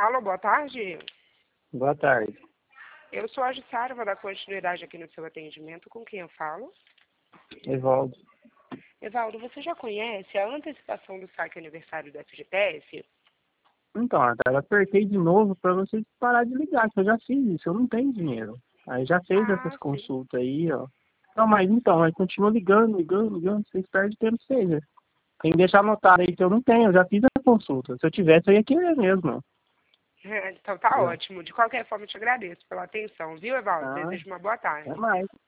Alô, boa tarde. Boa tarde. Eu sou a Jussara, vou dar continuidade aqui no seu atendimento. Com quem eu falo? Evaldo. Evaldo, você já conhece a antecipação do saque aniversário do FGTS? Então, eu apertei de novo para vocês parar de ligar, que eu já fiz isso, eu não tenho dinheiro. Aí já fez essas Sim. consultas aí, ó. Não, mas então, aí continua ligando, vocês perdem tempo seja. Tem que deixar anotado aí que eu não tenho, eu já fiz a consulta. Se eu tivesse, eu ia querer mesmo, ó. Então tá Entendeu? ótimo. De qualquer forma, eu te agradeço pela atenção, viu, Evaldo? Ah, Desejo uma boa até tarde. mais.